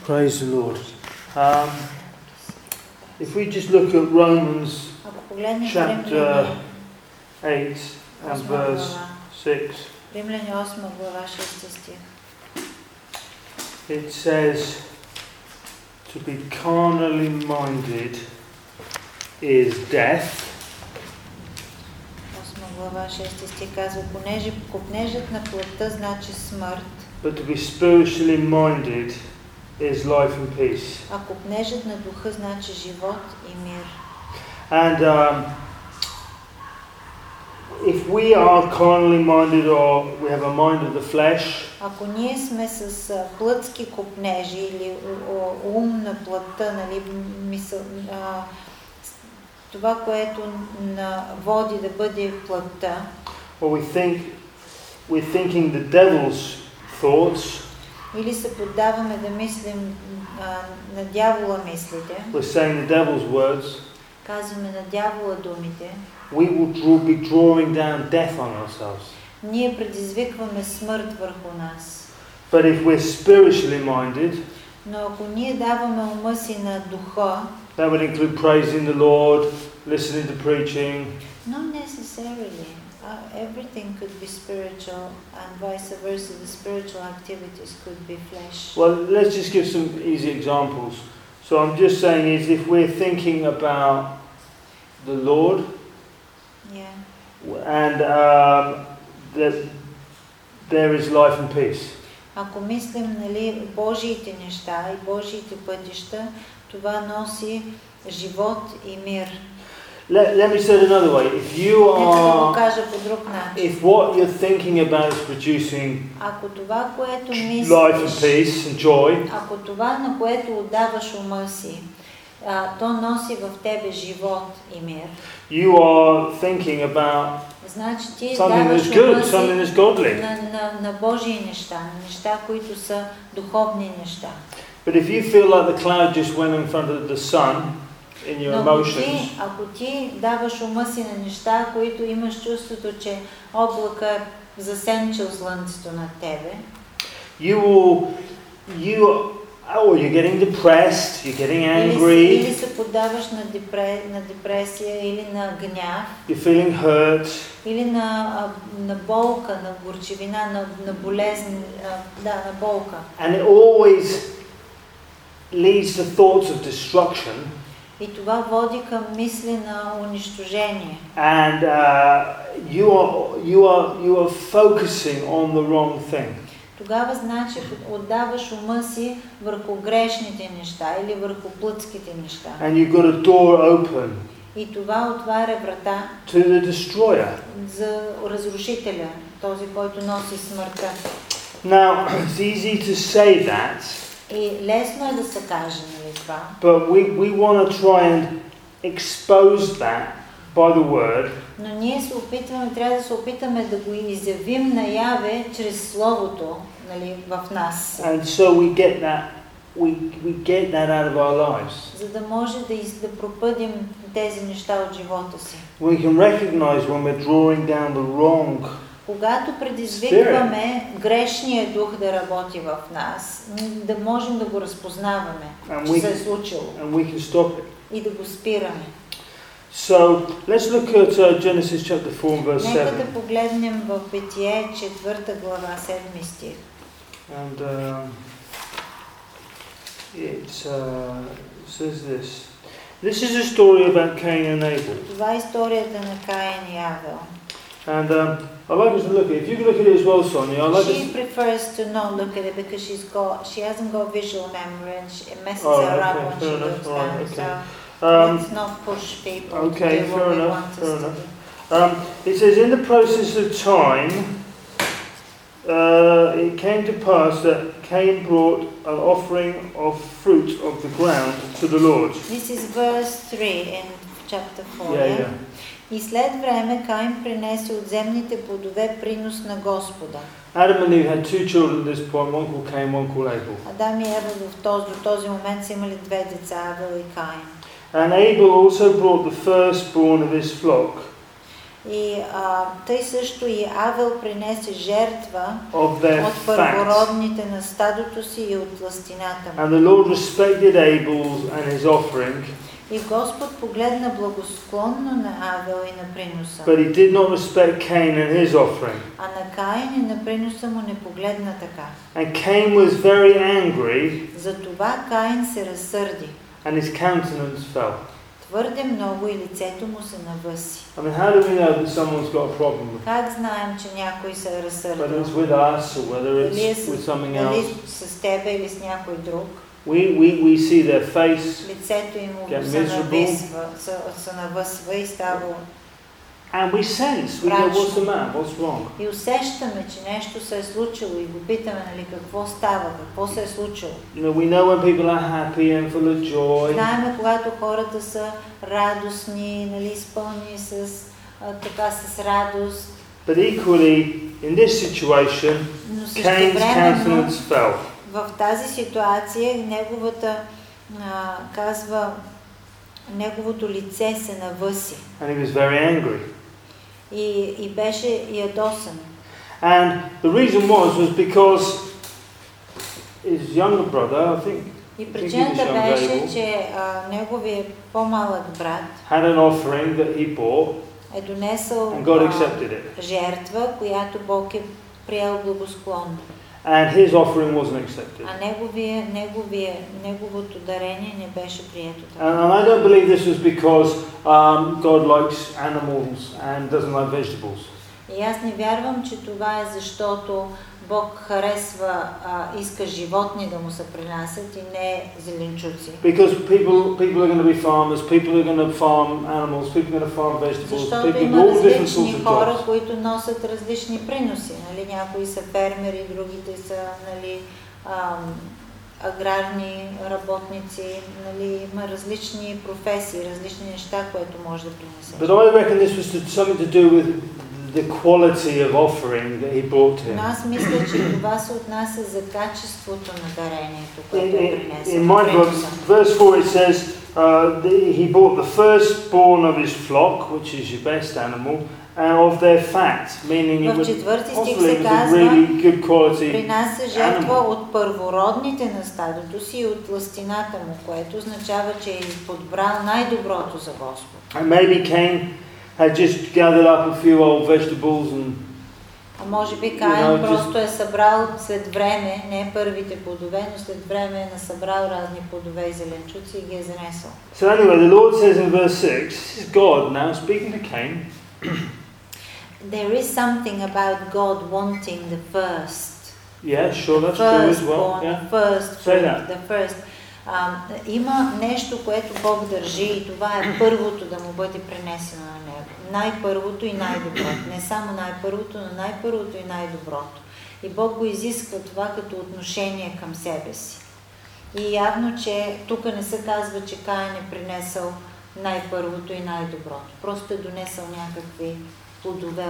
Praise the Lord. If we just look at Romans chapter 8 and verse 6, Римляни 8 глава 6 стих. it says, to be carnally minded is death. 8 глава 6 стих казва, понеже копнежът на плътта значи смърт, But to be spiritually minded is life and peace. а копнежът на духа значи живот и мир. And if we are carnally minded or we have a mind of the flesh, Ако ние сме с плътски копнежи или ум на плътта, нали, мисъл, това, което води да бъде плътта, or we're thinking the devil's thoughts, или се поддаваме да мислим на дявола мислите, we're saying the devil's words, казваме на дявола думите, we will be drawing down death on ourselves. ние предизвикваме смърт върху нас. But if we're spiritually minded, Но ако ние даваме ума си на духа, that would include praising the Lord, listening to preaching. not necessarily. Everything could be spiritual, and vice versa. The spiritual activities could be flesh. Well, let's just give some easy examples. So I'm just saying is if we're thinking about the Lord, Yeah. and that there is life and peace. Ако мислим, нали, Божиите неща и Божиите пътища, това носи живот и мир. Let me say it another way. If you Нека да го are, кажа по друг начин. if what you're thinking about is producing Ако това, което life and мислиш, peace and joy, ако това, на което отдаваш ума си, то носи в тебе живот и мир, you are thinking about значи ти something даваш that's good, ума си something that's godly. на Божии неща, на неща, които са духовни неща. But if you feel like the cloud just went in front of the sun in your Но emotions, ако ти даваш ума си на неща, които имаш чувството, че облака е засенчил слънцето над тебе, you're getting depressed, you're getting angry, или се поддаваш на депресия, или на гняв, you're feeling hurt, или на болка, на горчивина, на болезнь, на болка. and it always leads to thoughts of destruction. И това води към мисли на унищожение. And you are focusing on the wrong thing. Тогава значи отдаваш ума си върху грешните неща или върху плътските неща. And you've got a door open И това отваря врата to the destroyer. за разрушителя, този, който носи смъртта. Now, it's easy to say that, И лесно е да се каже, нали, това. but we want to try and expose that by the word. Но ние трябва да се опитаме да го изявим наяве чрез Словото, нали, в нас. And so we get that out of our lives. За да може да пропъдим тези неща от живота си. We can recognize when we're drawing down the wrong. Когато предизвикваме грешния дух да работи в нас, да можем да го разпознаваме, че се е случило. And we can stop it. И да го спираме. So, let's look at Genesis chapter 4 verse 7. Нека да погледнем в Битие 4 глава 7 стих. And it says this. This is a story about Cain and Abel. Това е историята на Каин и Авел. And I'd like us to look at it. If you could look at it as well, Sonia, I'd like She prefers to not look at it because she hasn't got visual memory and it messes her up when she looks down. So let's not push people to do what we want us to do. It says, in the process of time, it came to pass that Cain brought an offering of fruit of the ground to the Lord. This is verse 3 in chapter 4. Yeah. И след време Каин принесе от земните плодове принос на Господа. Adam and Eve had two children at this point, one called Cain, one called Abel. Адам и Ева до този момент са имали две деца, Авел и Каин. And Abel also brought the firstborn of his flock. И тъй също и Авел принесе жертва от първородните на стадото си и от тлъстината му. And the Lord respected Abel's and his offering. И Господ погледна благосклонно на Авел и на приноса. But he did not respect Cain and his offering. А на Каин и на приноса му не погледна така. And Cain was very angry. Затова Каин се разсърди. And his countenance fell. Твърде много и лицето му се навъси. I mean, how do we know that someone's got a problem with? Как знаем, че някой се е разсърдил? Whether it's with us or whether it's with something else. Дали с тебе или с някой друг? We see their face. Лицето им се навъсва и става. And we sense, we go, what's the matter? What's wrong? И усещаме, че нещо се е случило и го питаме, нали, какво става, какво се е случило. You know, we know when people are happy and full of joy. Знаеме, когато хората са радостни, нали, изпълнени с радост. But equally, in this situation, Cain's countenance fell. В тази ситуация неговото лице се навъси. And he was very angry. И беше ядосан. And the reason was because his younger brother, I think, и причината беше, че неговият по-малък брат had an offering that he bought е донесъл жертва, която Бог е приел благосклонно. And his offering wasn't accepted. А неговото дарение не беше прието. And I don't believe this was because God likes animals and doesn't like vegetables. И аз не вярвам, че това е защото Бог харесва, иска животни да му се принасят и не зеленчуци. Because people are going to be farmers, people are going to farm animals, people are going to farm vegetables, people do all different sorts of хора, jobs. които носят различни приноси, нали, някои са фермери, другите са, нали, аграрни работници, нали, има различни професии, различни неща, които може да принесе. But I reckon this was something to do with the quality of offering that he brought to him. Но аз мисля, че това се отнася за качеството на дарението, което принесе. In my book, verse 4 it says, he bought the firstborn of his flock, which is your best animal, and of their fat, meaning it was possibly a really good quality принася жертва от първородните на стадото си и от тлъстината му, което означава, че е подбрал най-доброто за Господ. And maybe Cain had just gathered up a few old vegetables and а може би Каин просто е събрал след време, не първите плодове, но след време е насъбрал разни плодове и зеленчуци и ги е занесъл. So anyway, the Lord says in verse 6, this is God now speaking to Cain. There is something about God wanting the first. Yeah, sure, that's true as well. Yeah. The first. Има нещо, което Бог държи и това е първото да му бъде принесено на него. Най-първото и най-доброто. Не само най-първото, но най-първото и най-доброто. И Бог го изисква това като отношение към себе си. И явно, че тук не се казва, че Каин е принесъл най-първото и най-доброто. Просто е донесъл някакви плодове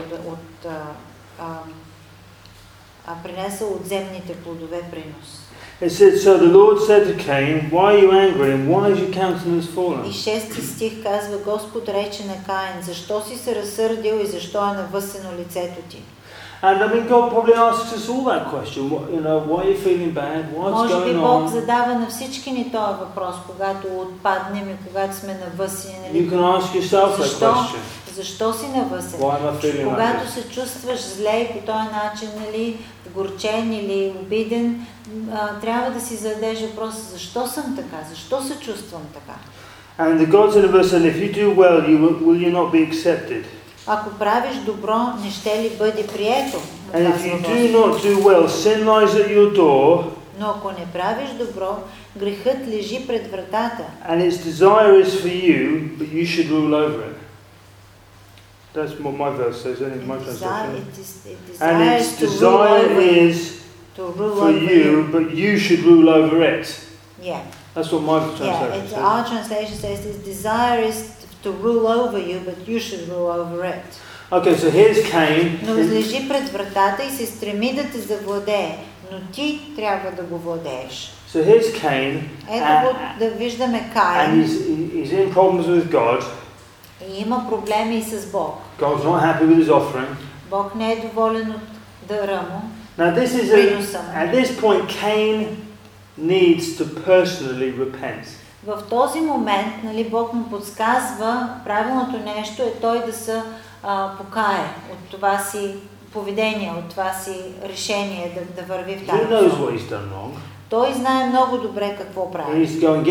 принесъл от земните плодове принос. It said, so the Lord said to Cain, why are you angry and why is your countenance fallen? И 6 стих казва, Господ рече на Каин, защо си се разсърдил и защо е навъсено лицето ти? And I mean, God probably asks us all that question. You know, why are you feeling bad? What's going on? Може би Бог задава на всички ни този въпрос, когато отпаднем и когато сме навъсени. You can ask yourself that question. Защо си навъсен? Когато се чувстваш зле и по този начин, нали, горчен или обиден, трябва да си зададеш въпрос, защо съм така? Защо се чувствам така? And the God said in verse 7, if you do well, will you not be accepted? Ако правиш добро, не ще ли бъде прието? And if you do not do well, sin lies at your door. Но ако не правиш добро, грехът лежи пред вратата. And its desire is for you, but you should rule over it. That's what my verse says, in my translation. And its desire is for you, but you should rule over it. Yeah. That's what my translation says. Our translation says its desire is to rule over you, but you should rule over it. Okay, so here's Cain. Но лежи пред вратата и се стреми да те завладее, но ти трябва да го владееш. So here's Cain. Ето го да виждаме Каин. And he's in problems with God. И има проблеми и с Бог. God's not happy with his offering. Бог не е доволен от дара му. Now at this point Cain needs to personally repent. В този момент, нали, Бог му подсказва, правилното нещо е той да се покае от това си поведение, от това си решение да върви в тази посока. Той знае много добре какво прави. И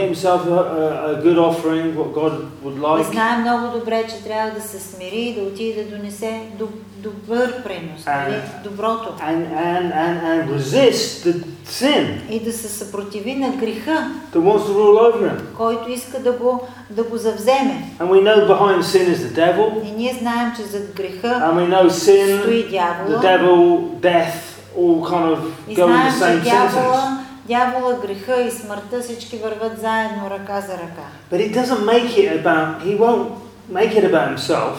знае много добре, че трябва да се смири и да отиде да донесе добър принос, доброто. And resist the sin. И да се съпротиви на греха, that wants to rule over him. Който иска да го завземе. And we know behind sin is the devil. И ние знаем, че зад греха стои дявола. The devil, death, all kind of go in the same sentence. Дявола, греха и смъртта всички върват заедно ръка за ръка. But he won't make it about himself.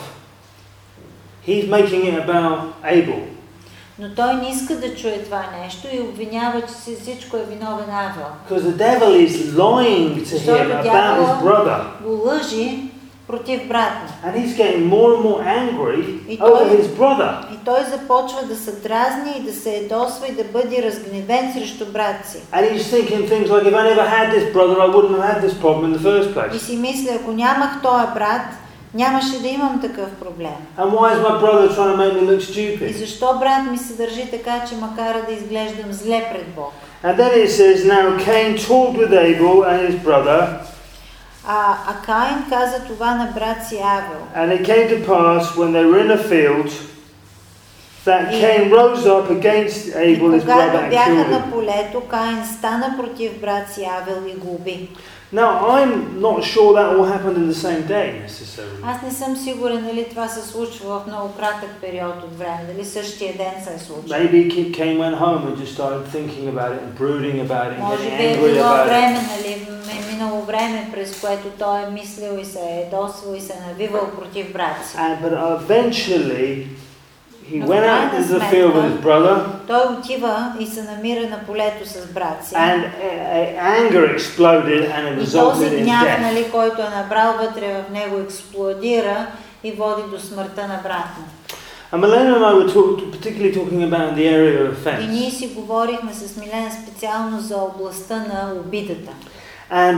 He's making it about Abel. Но той не иска да чуе това нещо и обвинява, че всичко е виновен Авел. Because the devil is lying to him about his brother. Го лъжи против брат му. And he's getting more and more angry over his brother. И той започва да се дразни и да се ядосва и да бъде разгневен срещу брат си. And he's thinking things like, if I never had this brother, I wouldn't have had this problem in the first place. И си мисля, ако нямах този брат, нямаше да имам такъв проблем. And why is my brother trying to make me look stupid? И защо брат ми се държи така, че ме кара да изглеждам зле пред Бог? And then it says, now Cain talked with Abel and his brother. А Каин каза това на брат си Авел. And it came to pass when they were in a field that Cain rose up against Abel his brother and killed him. Когато бяха на полето, Каин стана против брат си Авел и го уби. Now I'm not sure that all happened in the same day necessarily. Аз не съм сигурен дали това се случва в много кратък период от време, дали същия ден се е случило. Maybe Cain went home and just started thinking about it and brooding about it and getting angry about it. Може би е било време, нали, минало време, през което той е мислил и се е ядосвал и се е навивал против брат си. But eventually he went out into the field with his brother. Той отива и се намира на полето с брат си. And anger exploded and it resulted in гняв, death. нали, който е набрал вътре в него, експлодира и води до смъртта на брат му. And Milena and I were particularly talking about the area of offense. И ние си говорихме с Милена специално за областта на обидата. And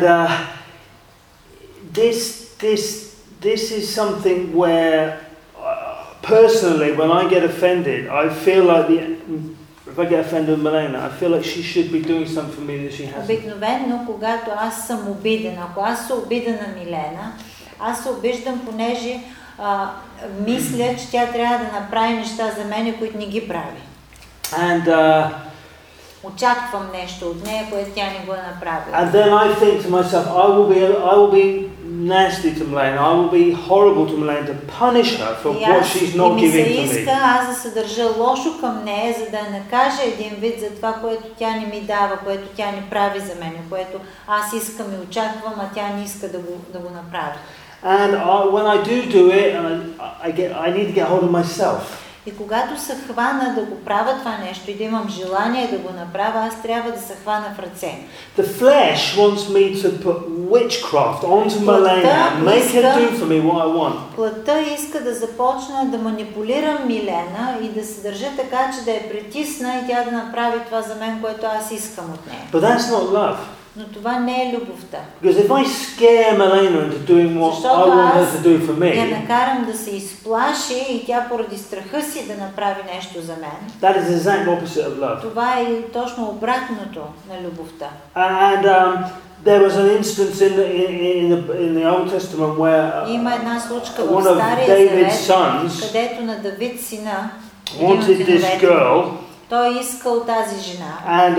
this is something where personally, when I get offended, I feel like if I get offended with Milena, I feel like she should be doing something for me that she hasn't. Обикновено, когато аз съм обиден, ако аз се обида на Милена, аз се обиждам, понеже мисля, че тя трябва да направи неща за мен, които не ги прави. And очаквам нещо от нея, което тя не го е направила. And then I think to myself, I will be nasty to Milena. I will be horrible to Milena to punish her for what she's not giving to me. И ми се иска аз да се държа лошо към нея, за да накажа един вид за това, което тя не ми дава, което тя не прави за мен, което аз искам и очаквам, а тя не иска да го направи. And when I do it, I need to get hold of myself. И когато се хвана да го правя това нещо и да имам желание да го направя, аз трябва да се хвана в ръце. The flesh wants me to put witchcraft onto Milena and make her do for me what I want. Плътта иска да започна да манипулирам Милена и да се държа така, че да я притисна и тя да направи това за мен, което аз искам от нея. But that's not love. Но това не е любовта. Because if I scare Milena into doing what I want her to do for me, я накарам да се изплаши и тя поради страха си да направи нещо за мен. That is the exact opposite of love. Това е точно обратното на любовта. And there was an instance in the Old Testament where има една случка в Стария Завет, където на Давид сина wanted this girl. Той искал тази жена. And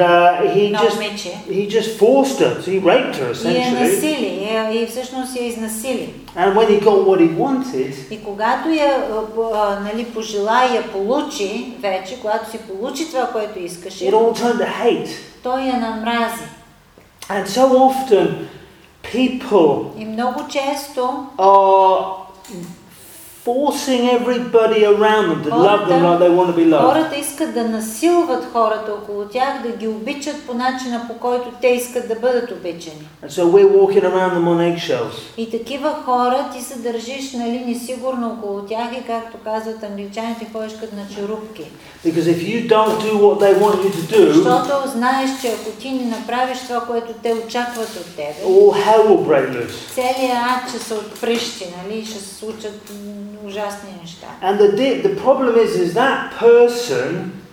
he just forced her. He raped her essentially. И насили, и всъщност я изнасили. And when he got what he wanted, и когато я пожела и я получи вече, когато си получи това, което искаше, it all turned to hate. Той я намрази. And so often people и много често forcing everybody around them to love them like they want to be loved. Хората искат да насилват хората около тях, да ги обичат по начина, по който те искат да бъдат обичани. And so we're walking around them on eggshells. И такива хора ти се държиш, нали, несигурно около тях и, както казват англичаните, ходиш като на черупки. Because if you don't do what they want you to do, защото знаеш, че ако ти не направиш това, което те очакват от тебе, all hell will break loose. Целият ад ще се отприщи, нали, ще се случат ужасни неща. And the problem is that person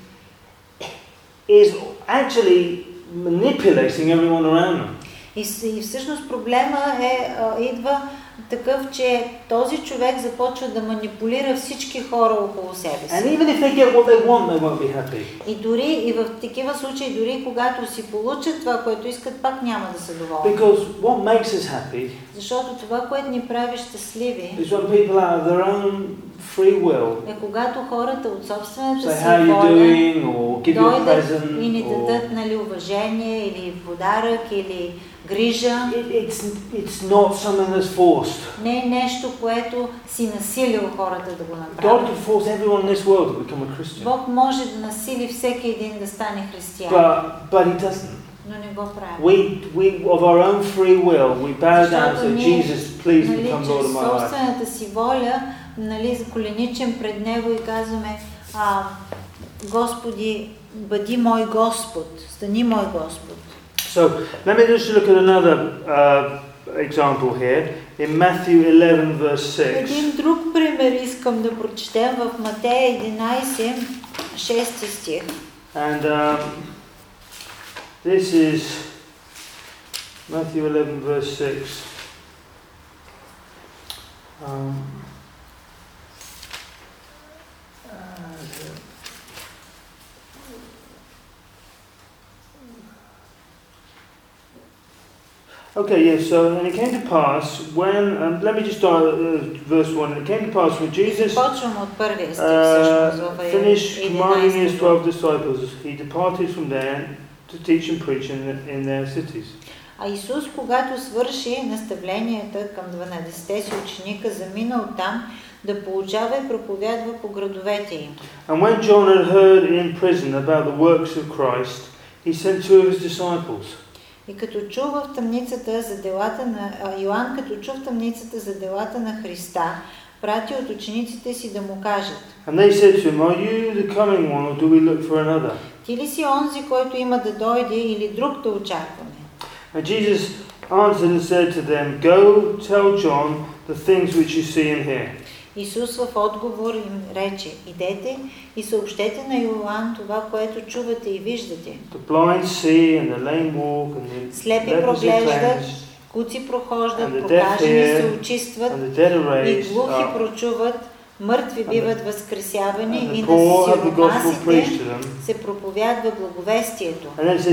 is actually manipulating everyone around them. И всъщност проблема идва такъв, че този човек започва да манипулира всички хора около себе си. And even if they get what they want, they won't be happy. И дори и в такива случаи, дори когато си получат това, което искат, пак няма да са доволни. Because what makes us happy, защото това, което ни прави щастливи, is when people out of their own free will, е когато хората от собствената си воля дойдат и ни дадат, нали, уважение или подарък или грижа. It's not something that's forced. Не е нещо, което си насилил хората да го направят. God can force everyone in this world to become a Christian. Бог може да насили всеки един да стане християнин. But he doesn't. Но не го прави. We of our own free will, we bow down and say, Jesus, please become Lord of my life. Собствената си воля, нали, заколеничим пред Него и казваме, Господи, бъди мой Господ, стани мой Господ. So, let me just look at another example here, in Matthew 11 verse 6. Един друг пример искам да прочетем в Матея 11, 6 стих. And this is Matthew 11 verse 6. Okay, yes, so, and it came to pass when, let me just start verse 1, and it came to pass when Jesus finished commanding his 12 disciples, he departed from there to teach and preach in their cities. А Исус, когато свърши наставленията към 12-те си ученика, замина оттам да получава и проповядва по градовете им. And when John had heard in prison about the works of Christ, he sent two of his disciples. И като чу в тъмницата за делата на Йоан, като чу в тъмницата за делата на Христа, прати от учениците си да му кажат. And they said to him, Are you the coming one, or do we look for another? Ти ли си онзи, който има да дойде, или друг да очакваме? And Jesus answered and said to them, Go tell John the things which you see and hear. Исус в отговор им рече, идете и съобщете на Йоан това, което чувате и виждате. Слепи проглеждат, куци прохождат, прокажени се очистват и глухи прочуват, мъртви биват възкресявани и на сиромасите се проповядва благовестието.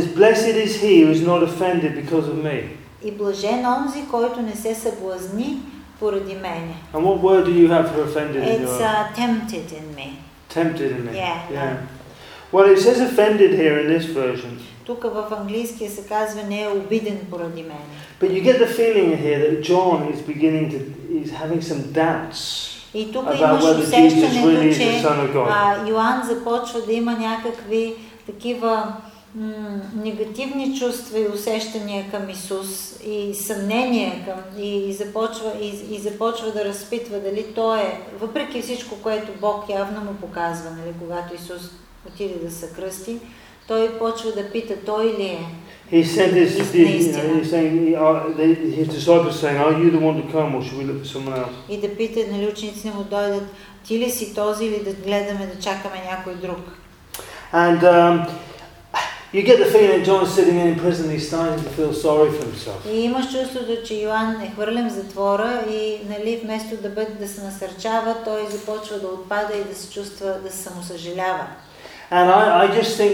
И блажен онзи, който не се съблазни поради мене. And what word do you have for offended in your? It's tempted in me. Tempted in me. Yeah. Well, it says offended here in this version. Тук в английския се казва не е обиден поради мене. But you get the feeling here that John is having some doubts. И тук имаш усещането, че Йоан започва да има някакви такива негативни чувства и усещания към Исус и съмнения към и започва да разпитва дали той е, въпреки всичко, което Бог явно му показва, нали, когато Исус отиде да се кръсти, той почва да пита, той ли е? He said this, he's saying, his disciples saying, Are you the one to come, or should we look for someone else? И да пита, нали, учениците му дойдат, ти ли си този или да гледаме да чакаме някой друг? And you get the feeling that John is sitting in prison, he's starting to feel sorry for himself. И имаш чувството, че Йоан е хвърлен в затвора и, нали, вместо да се насърчава, той започва да отпада и да се чувства, да се самосъжалява. And I just think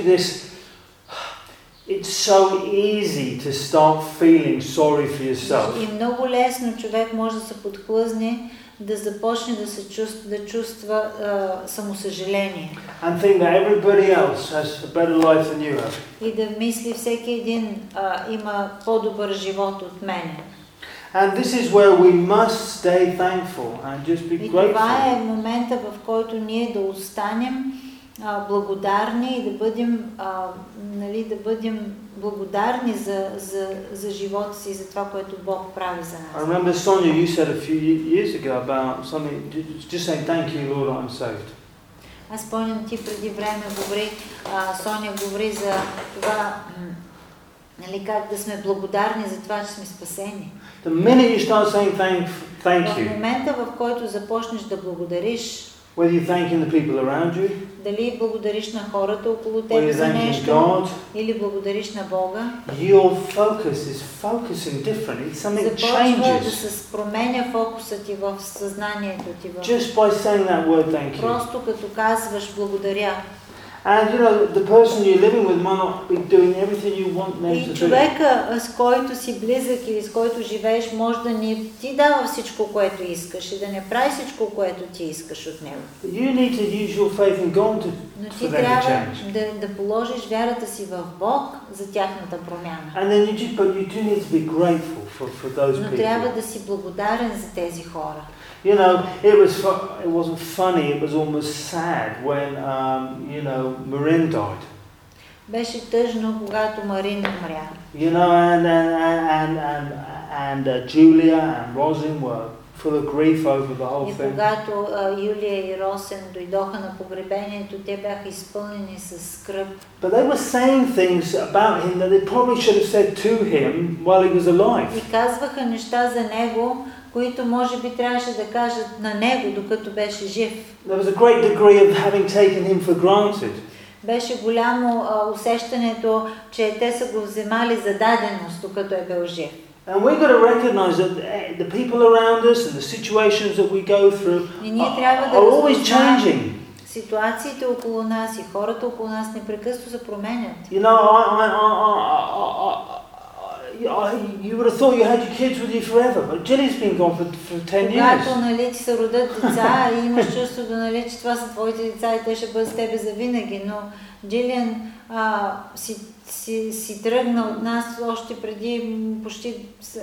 it's so easy to start feeling sorry for yourself. И много лесно човек може да се подхлъзне, да започне да чувства самосъжаление. And think that everybody else has a better life than you have. И да мисли всеки един има по-добър живот от мене. And this is where we must stay thankful and just be grateful. И това е момента, в който ние да останем благодарни и да бъдем, да бъдем благодарни за живота си и за това, което Бог прави за нас. I remember Sonia, you said a few years ago about something, just saying thank you Lord I'm saved. Аз спомням, ти преди време Соня говори за това, как да сме благодарни за това, че сме спасени. The minute you start saying thank you. В момента, в който започнеш да благодариш, whether you're thanking the people around you, дали благодариш на хората около тебе за нещо, God, или благодариш на Бога, your focus is focusing differently. Something changes. Започва да се променя фокусът ти в съзнанието ти. Just by saying that word thank you. Просто като казваш благодаря. And you know, the person you're living with might not be doing everything you want them to do. И човека, с който си близък или с който живееш, може да не ти дава всичко, което искаш и да не прави всичко, което ти искаш от него. You need to use your faith in God to, но ти трябва да положиш вярата си в Бог за тяхната промяна. And then you do need to be grateful for those people. Но трябва да си благодарен за тези хора. You know, it wasn't funny, it was almost sad when, Marin died. Беше тъжно, когато Марин умря. You know, and Julia and Rosin were full of grief over the whole thing. И когато Юлия и Росен дойдоха на погребението, те бяха изпълнени с скръб. But they were saying things about him that they probably should have said to him while he was alive. И казваха неща за него, които може би трябваше да кажат на него, докато беше жив. There was a great degree of having taken him for granted. Беше голямо усещането, че те са го вземали за даденост, докато е бил жив. And we've got to recognize that the people around us and the situations that we go through are always changing. Ситуациите около нас и хората около нас непрекъснато се променят. You know, you would have thought you had your kids with you forever, but Jilly's been gone for 10 years. Когато ти се родят деца и имаш чувството, че това са твоите деца и те ще бъдат с тебе завинаги, но Джилиан си тръгна от нас още преди почти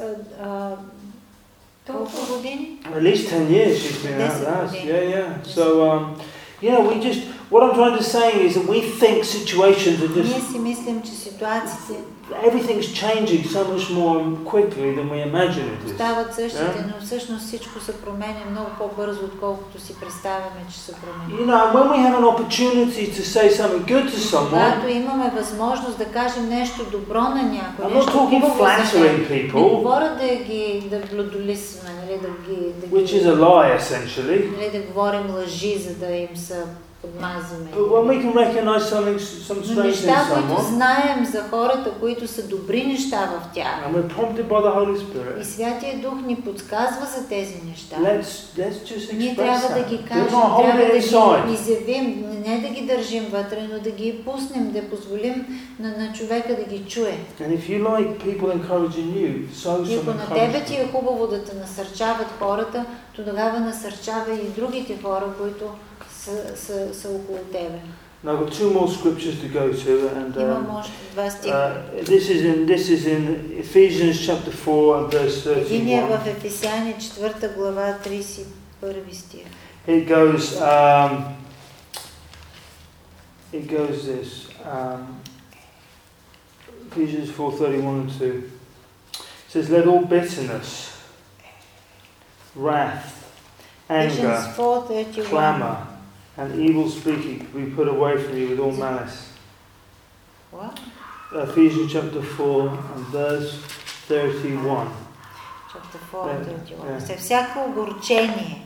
толкова години? At least 10 years she's been out with us. Yeah. So, what I'm trying to say is that we think situations are just... Ние си мислим, че ситуациите... Everything's changing so much more quickly than we imagine it is. Стават същите, но всъщност всичко се променя много по-бързо, отколкото си представяме, че се променя. You know, when we have an opportunity to say something good to someone, когато имаме възможност да кажем нещо добро на някой, I'm not talking flattering people, не говоря да блудолисваме, which is a lie essentially, да говорим лъжи, за да им се подмазваме. But when we can recognize some strange неща, in които someone, знаем за хората, които са добри неща в тях, and we're prompted by the Holy Spirit, и Святия Дух ни подсказва за тези неща, let's just ние express трябва да that. ги Do кажем, not hold трябва it да ги inside. изявим, не да ги държим вътре, но да ги пуснем, да позволим на човека да ги чуе. And if you like people encouraging you, sow И some ако на тебе ти encouragement. е хубаво да те насърчават хората, то тогава насърчава и другите хора, които са около тебе. Now I've got two more scriptures to go to, and Имам още два стиха. this is in Ephesians chapter 4 and verse Единия 31. в Ефесяни 4 глава 31 стих. It goes this. Ephesians 4:31 and 2. It says, "Let all bitterness, wrath, anger, clamor, and evil speaking be put away from you with all malice." What? Ephesians chapter 4 and verse 31. Chapter 4 and 31. За всяко огорчение,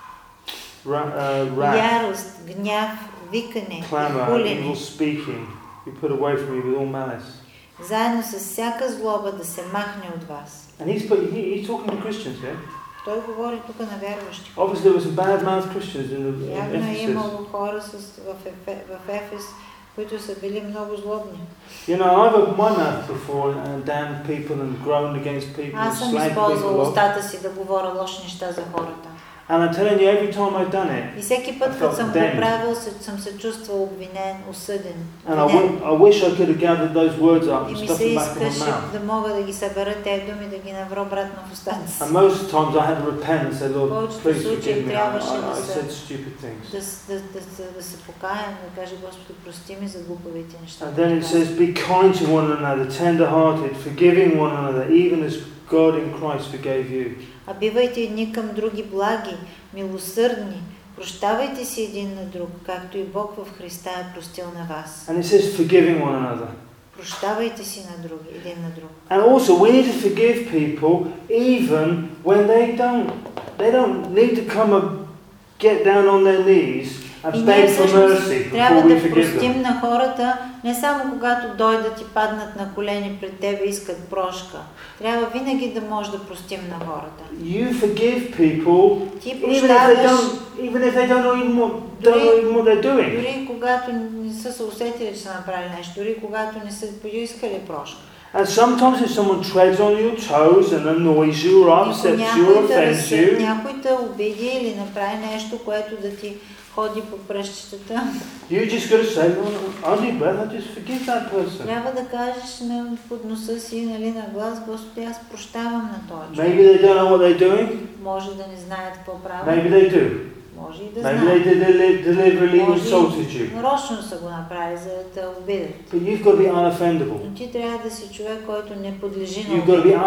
ярост, гняв, викане, хулене, evil speaking be put away from you with all malice. Заедно с всяка злоба да се махне от вас. And he's talking to Christians here. Той говори тук на вярващи. Obviously there were some bad-mouthed Christians in Явно Ephesus. имало хора в Ефес, които са били много злобни. You know, I've opened my mouth before and damned people and groaned against people and Аз съм slagged използвал people off. устата си да говоря лоши неща за хората. And I'm telling you, every time I've done it, и всеки път, като съм го правил, съм се чувствал обвинен, осъден. And I wish I could have gathered those words up and stuffed them back in my mouth. Да мога да ги събера тези думи, да ги навра обратно в устата си. And most times I had to repent and say, Lord, please forgive me. I said stupid things. Да се покаям, да кажа, Господи, прости ми за глуповите неща. And then it says, be kind to one another, tender-hearted, forgiving one another, even as God in Christ forgave you. А бивайте едни към други благи, милосърдни, прощавайте си един на друг, както и Бог в Христа е простил на вас. And it says forgiving one another. Прощавайте си на други, един на друг. And also we need to forgive people even when they don't need to come and get down on their knees and beg for mercy before we forgive them. Трябва да простим на хората не само когато дойдат и паднат на колени пред тебе и искат прошка. Трябва винаги да можеш да простим на хората. You forgive people even if they don't know even what they're doing. Дори когато не са се усетили, че са направили нещо, дори когато не са поискали прошка. And sometimes if someone treads on your toes and annoys you or upsets you or offends you, някой те обиди или направи нещо, което да ти ходи по пръщчетата. You just got to say, under breath, I just forgive that person. Трябва да кажеш под носа си, нали, на глас, Господи, аз прощавам на този човек. Maybe they don't know what they're doing. Може да не знаят какво правят. Maybe they do. Може и да знаят. Maybe they deliberately insulted you. Нарочно са го направили, за да те обидят. But you've got to be unoffendable. Но ти трябва да си човек, който не подлежи на You've got to be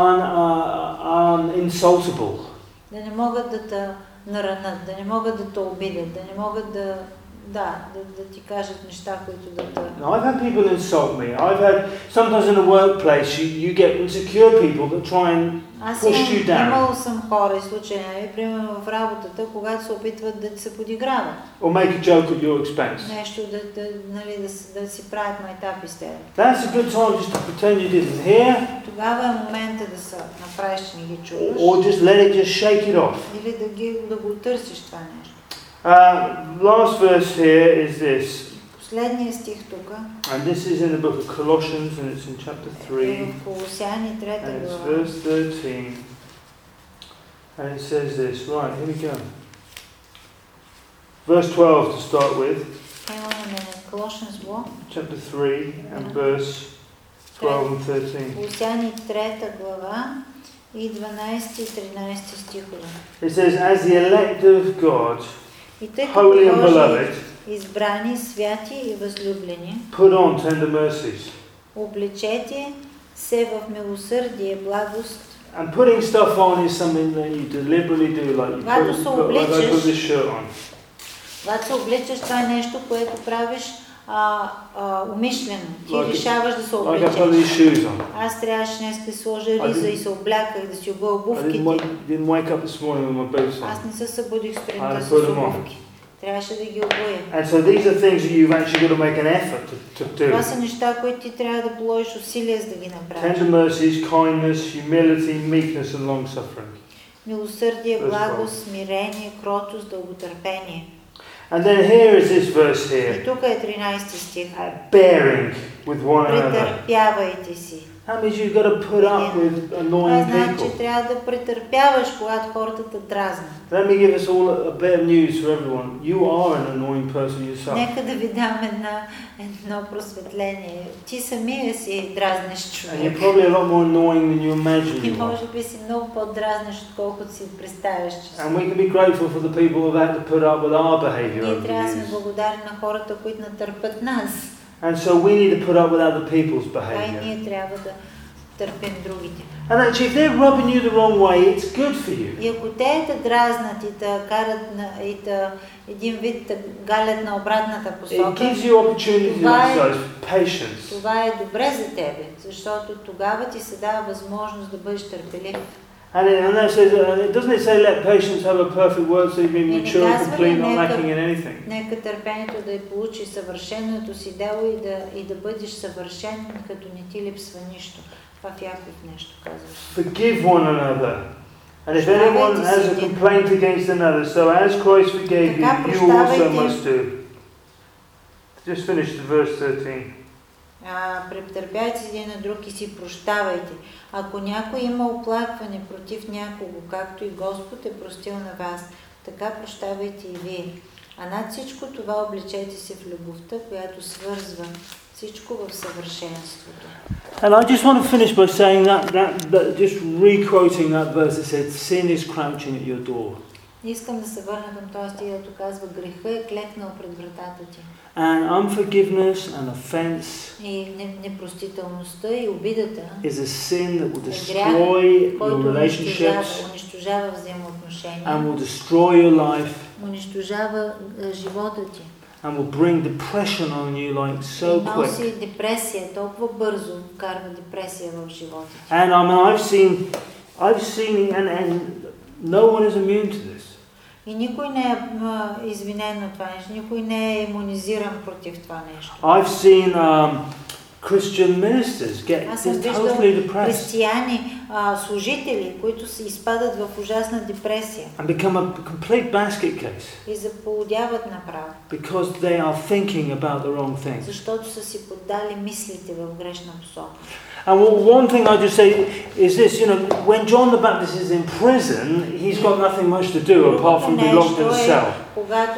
uninsultable. Да не могат да те наранат, да не могат да те обидят, да не могат да ти кажат неща, които да те... I've had people insult me. I've had, sometimes in the workplace, you get insecure people that try and push you down. Имал съм хора и случаи, примерно в работата, когато се опитват да се подиграват. Or make a joke at your expense. Нещо да си правят майтапи с теб. That's a good time just to pretend you didn't hear. Тогава е момента да се направиш, че не ги чуваш. Or just let it just shake it off. Или да го търсиш това нещо. Last verse here is this. Последният стих тук. And this is in the book of Colossians and it's in chapter 3. В Колосяни 3 глава. And it's verse 13. And it says this. Right, here we go. Verse 12 to start with. Colossians what? Chapter 3 and verse 12 and 13. Колосяни 3 глава и 12 и 13 стихове. It says, as the elect of God, holy and beloved, избрани, святи и възлюблени, put on tender mercies. Облечете се в милосърдие, благост. And putting stuff on is something that you deliberately do, like I put this shirt on. Когато се обличаш, това е нещо, което правиш умишлено. Ти решаваш да се облечеш. Аз трябваше днес да сложа риза и се обляках, да си обува обувките. Аз не се събудих сутринта с обувки. Трябваше да ги обуя. And so these are things that you've actually got to make an effort to do. Това са неща, които ти трябва да положиш усилия за да ги направиш. Tender mercies, kindness, humility, meekness and long suffering. Милосърдие, благост, смирение, кротост, дълготърпение. And then here is this verse here. И тук е 13 стих. Bearing with one another. Претърпявайте си. That means you've got to put up with annoying people. Значи трябва да претърпяваш, когато хората те дразнат. Let me give us all a bit of news for everyone. You are an annoying person yourself. Нека да ви дам едно просветление. Ти самия си дразнеш човек. And you're probably a lot more annoying than you imagine you are. И може би си много по-дразнеш, отколкото си представяш. And we can be grateful for the people who have had to put up with our behaviour. Ние трябва да сме благодарни на хората, които натърпят нас. And so we need to put up with other people's behaviour. Ние трябва да търпим другите. And actually, if they're rubbing you the wrong way, it's good for you. И ако те дразнат и те карат и те един вид те галят на обратната посока, it gives you opportunity to exercise patience. Това е добре за тебе, защото тогава ти се дава възможност да бъдеш търпелив. And that says, doesn't it say let patience have a perfect work so you be mature, complete, not lacking in anything? Нека търпението да получи съвършеното си дело и да бъдеш съвършен, като не ти липсва нищо. Това в Яков нещо казваш. Forgive one another. And if anyone has a complaint against another, so as Christ forgave you, you also must do. Just finish the verse 13. Претърпяйте един на друг и си прощавайте. Ако някой има оплакване против някого, както и Господ е простил на вас, така прощавайте и вие. А над всичко това облечете се в любовта, която свързва всичко в съвършенството. And I just want to finish by saying that just re-quoting that verse that said, sin is crouching at your door. Искам да се върна към този стих, който казва, греха е клекнал пред вратата ти. And unforgiveness and offense и непростителността и обидата is a sin that will destroy your relationships унищожава взаимоотношения, and will destroy your life, унищожава живота ти. And will bring depression on you like so quick. Носи депресия, толкова бързо вкарва депресия в живота ти. And I mean, I've seen, and no one is immune to this. И никой не е извинен от това нещо, никой не е имунизиран против това нещо. I've seen Christian ministers get totally depressed. Християни, служители, които се изпадат в ужасна депресия. And become a complete basket case. И заполудяват направо. Because they are thinking about the wrong thing. Защото са си поддали мислите в грешна посока. And one thing I just say is this, when John the Baptist is in prison, he's got nothing much to do apart from be locked in a cell. Когато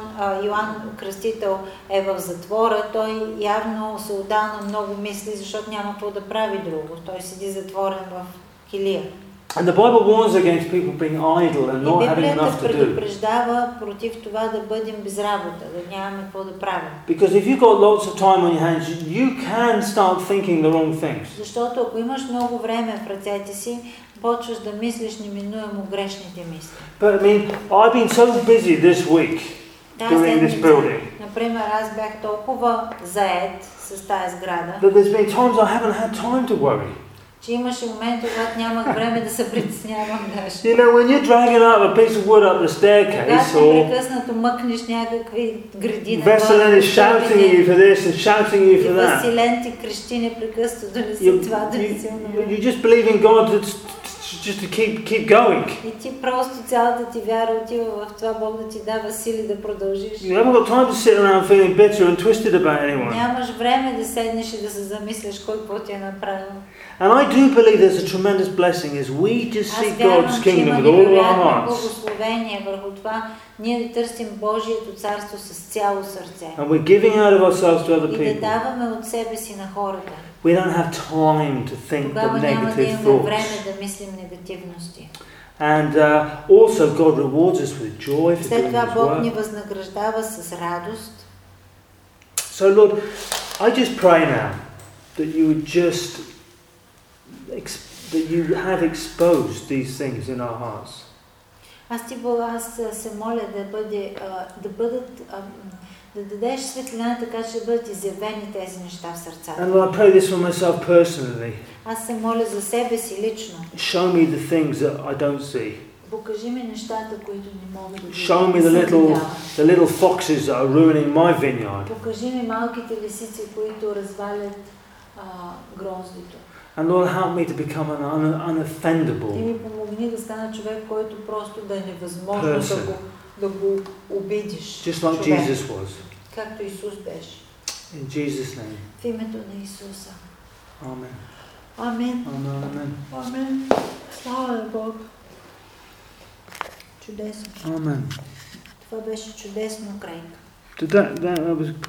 Йоан Кръстител е в затвора, той явно се отдава на много мисли, защото няма какво да прави друго. Той седи затворен в килия. And the Bible warns against people being idle and not having enough to do. Предупреждава против това да бъдем без работа, да нямаме какво да правим. Because if you've got lots of time on your hands, you can start thinking the wrong things. Защото ако имаш много време в ръцете си, почваш да мислиш неминуемо грешните мисли. But I mean, I've been so busy this week doing this building. Например, аз бях толкова заед с тази сграда. That there's been times I haven't had time to worry. Че имаше моменти, когато нямах време да се притеснявам даже. You know, when you're dragging out a piece of wood up the staircase, or непрекъснато мъкнеш някакви гради на Veselin is shouting at you for this and shouting at you for that. Василен ти крещи непрекъснато да не си това, да не си онова. You just believe in God just to keep going. И ти просто цялата ти вяра отива в това Бог да ти дава сили да продължиш. You haven't got time to sit around feeling bitter and twisted about anyone. Нямаш време да седнеш и да се замислиш кой какво ти е направил. And I do believe there's a tremendous blessing as we just seek God's kingdom with all our hearts. Благословение върху това ние да търсим Божието царство с цяло сърце. And we're giving out of ourselves to other people. И да даваме от себе си на хората. We don't have time to think the negative thoughts. Време да мислим негативности. And also God rewards us with joy for След doing това His Бог work. ни възнаграждава с радост. So Lord, I just pray now that you would just that you have exposed these things in our hearts. Аз се моля да дадеш светлина, така че да бъдат изявени тези неща в сърцата. And I pray this for myself personally. Аз се моля за себе си лично. Show me the things that I don't see. Покажи ми нещата, които не мога да видя. Show me the little foxes that are ruining my vineyard. Покажи ми малките лисици, които развалят гроздето. And Lord, help me to become an unoffendable. Ти ми помогни да стана човек, който просто да е невъзможно да го обидиш. Just like Jesus was. Както Исус беше. In Jesus' name. В името на Исуса. Amen. Амен. Amen. Амен. Слава на Бог. Чудесно. Amen. Това беше чудесно, Крейг. That was